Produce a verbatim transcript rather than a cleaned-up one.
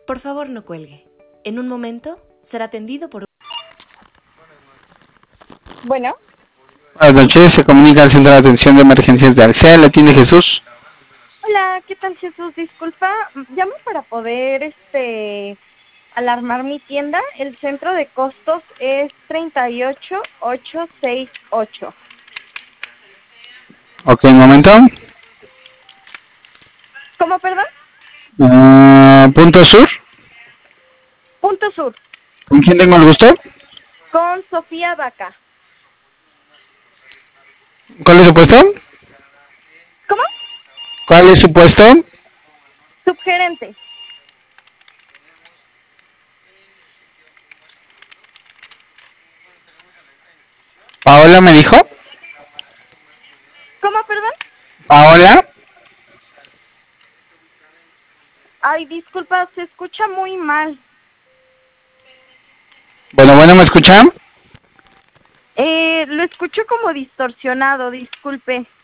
Por favor, no cuelgue. En un momento será atendido por... Bueno, Buenas noches, se comunica al Centro de Atención de Emergencias de Arcea, ¿la atiende Jesús? hola, ¿qué tal, Jesús? Disculpa, llamo para poder, este, alarmar mi tienda. El centro de costos es treinta y ocho mil ochocientos sesenta y ocho. Ok, un momento. ¿Cómo, perdón? Uh, punto Sur, Punto Sur, ¿con quién tengo el gusto? con Sofía Vaca. ¿Cuál es su puesto? ¿Cómo? ¿Cuál es su puesto? Subgerente. Paola me dijo. ¿Cómo, perdón? Paola. Ay, disculpa, se escucha muy mal. Bueno, bueno, ¿me escuchan? Eh, lo escucho como distorsionado, disculpe.